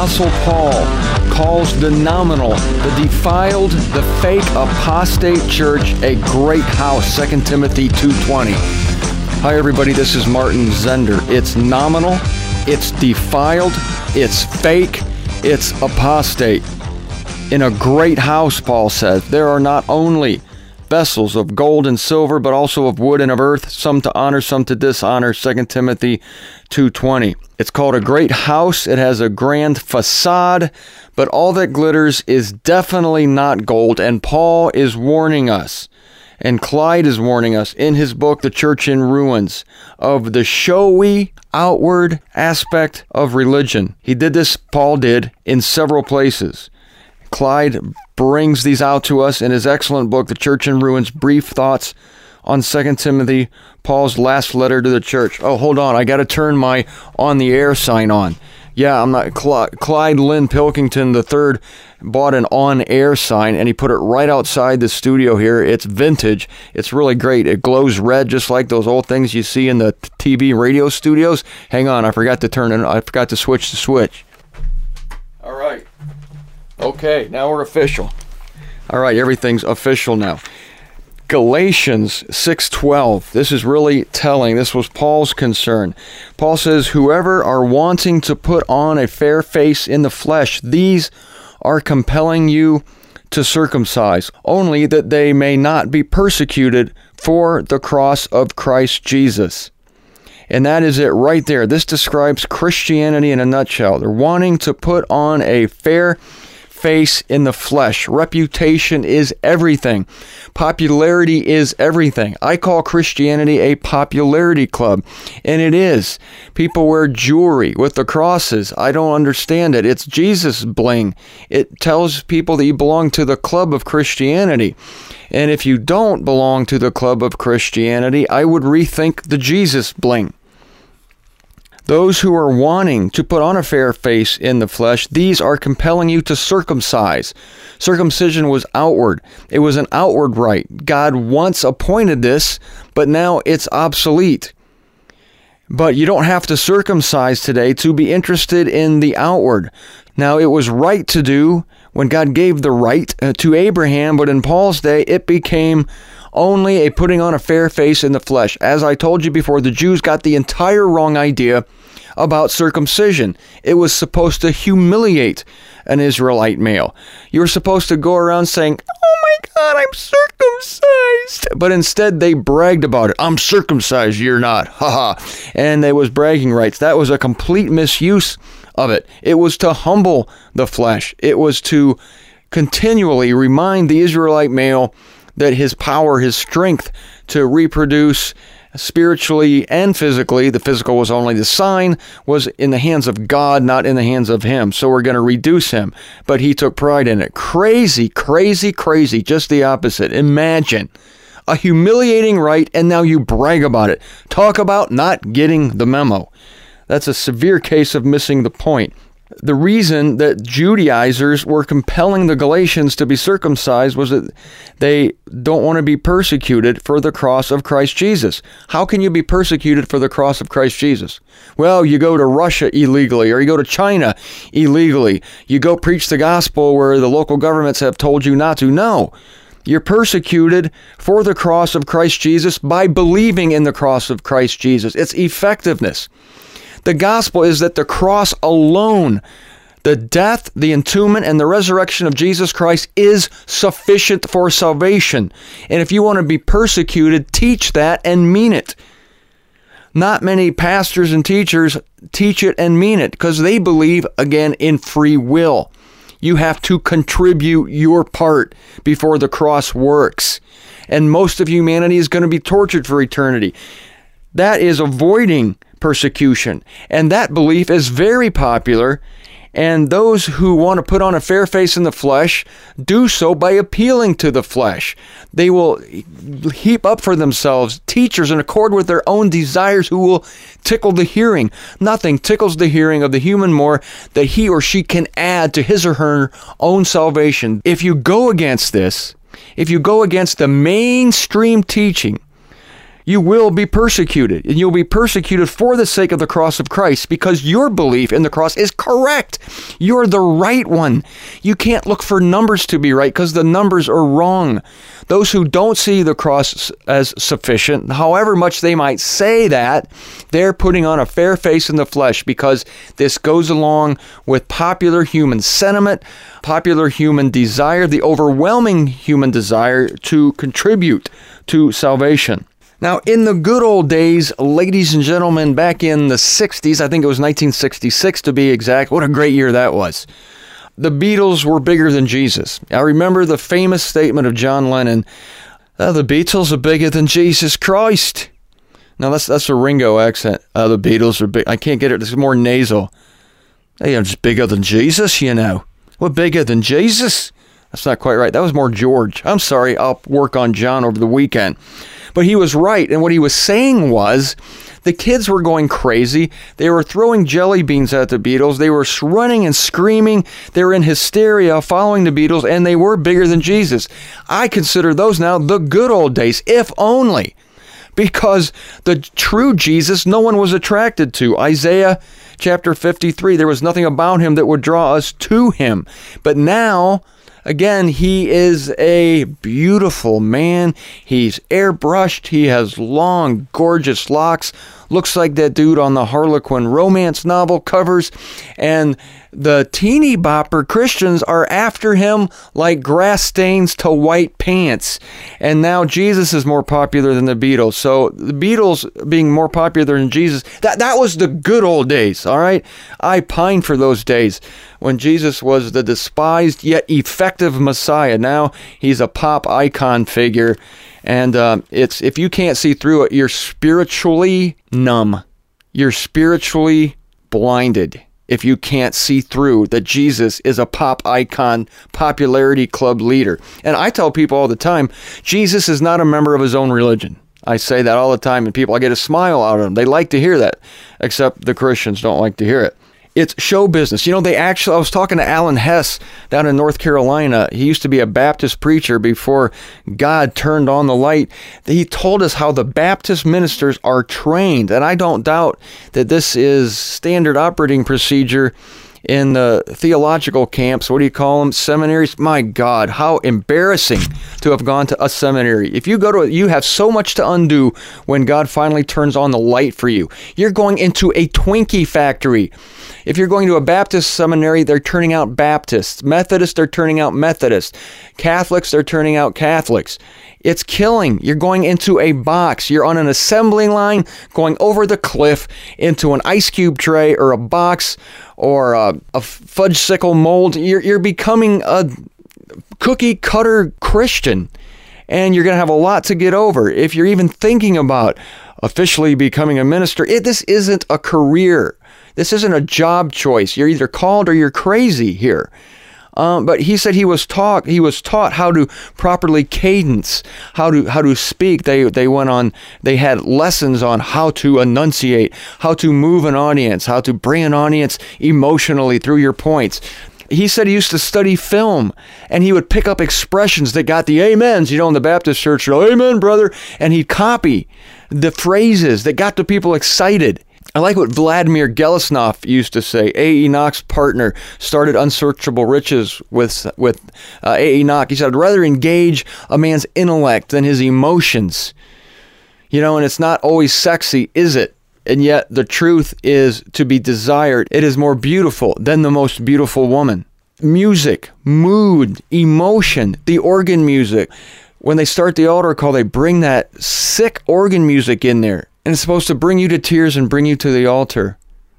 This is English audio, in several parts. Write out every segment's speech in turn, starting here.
Apostle Paul calls the nominal, the defiled, the fake apostate church a great house, 2 Timothy 2:20. Hi everybody, this is Martin Zender. It's nominal, it's defiled, it's fake, it's apostate. In a great house, Paul says, there are not only vessels of gold and silver, but also of wood and of earth, some to honor, some to dishonor, 2 Timothy 2:20. It's called a great house. It has a grand facade, but all that glitters is definitely not gold, and Paul is warning us, and Clyde is warning us in his book, The Church in Ruins, of the showy, outward aspect of religion. Paul did, in several places. Clyde brings these out to us in his excellent book, The Church in Ruins, Brief Thoughts on 2 Timothy, Paul's last letter to the church. Oh, hold on. I got to turn my on the air sign on. Yeah, I'm not. Clyde Lynn Pilkington III bought an on-air sign, and he put it right outside the studio here. It's vintage. It's really great. It glows red, just like those old things you see in the TV radio studios. Hang on. I forgot to switch the switch. All right. Okay, now we're official. All right, everything's official now. Galatians 6:12. This is really telling. This was Paul's concern. Paul says, whoever are wanting to put on a fair face in the flesh, these are compelling you to circumcise, only that they may not be persecuted for the cross of Christ Jesus. And that is it right there. This describes Christianity in a nutshell. They're wanting to put on a fair face in the flesh. Reputation is everything. Popularity is everything. I call Christianity a popularity club, and it is. People wear jewelry with the crosses. I don't understand it. It's Jesus bling. It tells people that you belong to the club of Christianity. And if you don't belong to the club of Christianity, I would rethink the Jesus bling. Those who are wanting to put on a fair face in the flesh, these are compelling you to circumcise. Circumcision was outward. It was an outward rite. God once appointed this, but now it's obsolete. But you don't have to circumcise today to be interested in the outward. Now, it was right to do when God gave the right to Abraham, but in Paul's day, it became only a putting on a fair face in the flesh. As I told you before, the Jews got the entire wrong idea about circumcision. It was supposed to humiliate an Israelite male. You were supposed to go around saying, oh my God, I'm circumcised. But instead, they bragged about it. I'm circumcised, you're not. Ha ha. And it was bragging rights. That was a complete misuse of it. It was to humble the flesh. It was to continually remind the Israelite male that his power, his strength to reproduce spiritually and physically, the physical was only the sign, was in the hands of God, not in the hands of him. So we're going to reduce him. But he took pride in it. Crazy, crazy, crazy. Just the opposite. Imagine a humiliating rite, and now you brag about it. Talk about not getting the memo. That's a severe case of missing the point. The reason that Judaizers were compelling the Galatians to be circumcised was that they don't want to be persecuted for the cross of Christ Jesus. How can you be persecuted for the cross of Christ Jesus? Well, you go to Russia illegally, or you go to China illegally. You go preach the gospel where the local governments have told you not to. No. You're persecuted for the cross of Christ Jesus by believing in the cross of Christ Jesus. Its effectiveness. The gospel is that the cross alone, the death, the entombment, and the resurrection of Jesus Christ is sufficient for salvation. And if you want to be persecuted, teach that and mean it. Not many pastors and teachers teach it and mean it because they believe, again, in free will. You have to contribute your part before the cross works. And most of humanity is going to be tortured for eternity. That is avoiding persecution. And that belief is very popular. And those who want to put on a fair face in the flesh do so by appealing to the flesh. They will heap up for themselves teachers in accord with their own desires who will tickle the hearing. Nothing tickles the hearing of the human more that he or she can add to his or her own salvation. If you go against this, if you go against the mainstream teaching, You will be persecuted, and you'll be persecuted for the sake of the cross of Christ because your belief in the cross is correct. You're the right one. You can't look for numbers to be right because the numbers are wrong. Those who don't see the cross as sufficient, however much they might say that, they're putting on a fair face in the flesh because this goes along with popular human sentiment, popular human desire, the overwhelming human desire to contribute to salvation. Now, in the good old days, ladies and gentlemen, back in the 60s, I think it was 1966 to be exact, what a great year that was. The Beatles were bigger than Jesus. I remember the famous statement of John Lennon, the Beatles are bigger than Jesus Christ. Now, that's a Ringo accent. The Beatles are big. I can't get it. It's more nasal. They are just bigger than Jesus, you know. We're bigger than Jesus. That's not quite right. That was more George. I'm sorry. I'll work on John over the weekend. But he was right. And what he was saying was the kids were going crazy. They were throwing jelly beans at the Beatles. They were running and screaming. They were in hysteria following the Beatles, and they were bigger than Jesus. I consider those now the good old days, if only. Because the true Jesus, no one was attracted to. Isaiah chapter 53, there was nothing about him that would draw us to him. But now, again, he is a beautiful man. He's airbrushed. He has long, gorgeous locks. Looks like that dude on the Harlequin romance novel covers. And the teeny bopper Christians are after him like grass stains to white pants. And now Jesus is more popular than the Beatles. So the Beatles being more popular than Jesus, that was the good old days, all right? I pine for those days when Jesus was the despised yet effective Messiah. Now he's a pop icon figure. And it's if you can't see through it, you're spiritually numb. You're spiritually blinded if you can't see through that Jesus is a pop icon, popularity club leader. And I tell people all the time, Jesus is not a member of his own religion. I say that all the time, and people, I get a smile out of them. They like to hear that, except the Christians don't like to hear it. It's show business. You know, I was talking to Alan Hess down in North Carolina. He used to be a Baptist preacher before God turned on the light. He told us how the Baptist ministers are trained. And I don't doubt that this is standard operating procedure in the theological camps. What do you call them? Seminaries? My God, how embarrassing to have gone to a seminary. If you go to it, you have so much to undo when God finally turns on the light for you. You're going into a Twinkie factory. If you're going to a Baptist seminary, they're turning out Baptists. Methodists, they're turning out Methodists. Catholics, they're turning out Catholics. It's killing. You're going into a box. You're on an assembly line going over the cliff into an ice cube tray or a box or a fudgesicle mold. You're becoming a cookie cutter Christian, and you're going to have a lot to get over. If you're even thinking about officially becoming a minister, this isn't a career. This isn't a job choice. You're either called or you're crazy here. But he said he was taught how to properly cadence, how to speak. They had lessons on how to enunciate, how to move an audience, how to bring an audience emotionally through your points. He said he used to study film, and he would pick up expressions that got the amens, in the Baptist church, amen, brother, and he'd copy the phrases that got the people excited. I like what Vladimir Gelesnov used to say. A. Enoch's partner started Unsearchable Riches with A. Enoch. He said, I'd rather engage a man's intellect than his emotions. And it's not always sexy, is it? And yet the truth is to be desired. It is more beautiful than the most beautiful woman. Music, mood, emotion, the organ music. When they start the altar call, they bring that sick organ music in there. And it's supposed to bring you to tears and bring you to the altar.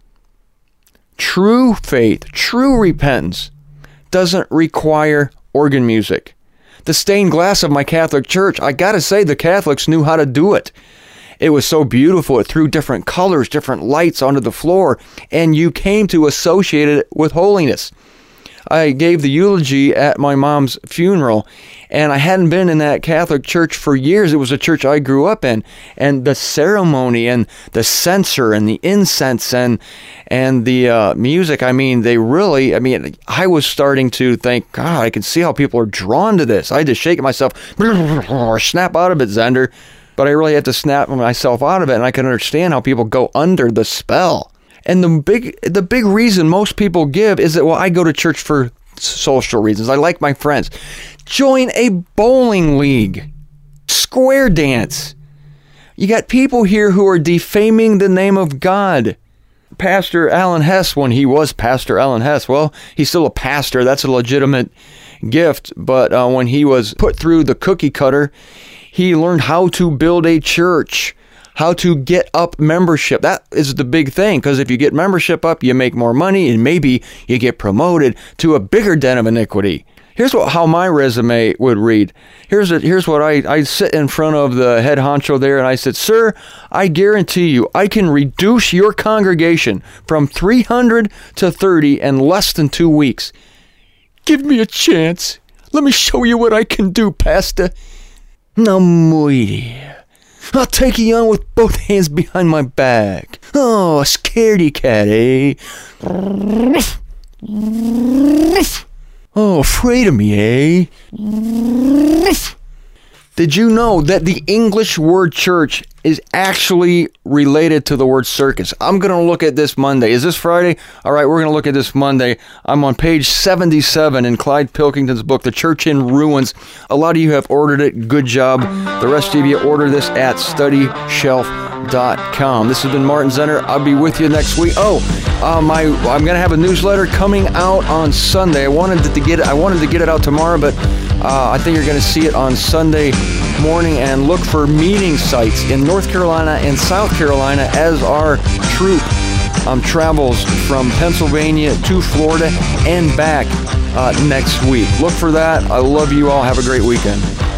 True faith, true repentance doesn't require organ music. The stained glass of my Catholic church, I gotta say, the Catholics knew how to do it. It was so beautiful. It threw different colors, different lights onto the floor, and you came to associate it with holiness. I gave the eulogy at my mom's funeral, and I hadn't been in that Catholic church for years. It was a church I grew up in, and the ceremony and the censer and the incense and the music, I was starting to think, God, I can see how people are drawn to this. I had to shake myself, snap out of it, Zender. but I really had to snap myself out of it, and I can understand how people go under the spell. And the big reason most people give is that, well, I go to church for social reasons. I like my friends. Join a bowling league. Square dance. You got people here who are defaming the name of God. Pastor Alan Hess, when he was Pastor Alan Hess, well, he's still a pastor. That's a legitimate gift. But when he was put through the cookie cutter, he learned how to build a church, how to get up membership. That is the big thing, because if you get membership up, you make more money, and maybe you get promoted to a bigger den of iniquity. Here's how my resume would read. Here's what I sit in front of the head honcho there, and I said, "Sir, I guarantee you, I can reduce your congregation from 300 to 30 in less than 2 weeks. Give me a chance. Let me show you what I can do, Pastor. No muiri. I'll take you on with both hands behind my back. Oh, a scaredy cat, eh? Oh, afraid of me, eh? Did you know that the English word church is actually related to the word circus? I'm going to look at this Monday. Is this Friday? All right, we're going to look at this Monday. I'm on page 77 in Clyde Pilkington's book, The Church in Ruins. A lot of you have ordered it. Good job. The rest of you order this at StudyShelf.com. This has been Martin Zenner. I'll be with you next week. I'm going to have a newsletter coming out on Sunday. I wanted to get it out tomorrow, but I think you're going to see it on Sunday morning. And look for meeting sites in North Carolina and South Carolina as our troop travels from Pennsylvania to Florida and back next week. Look for that. I love you all. Have a great weekend.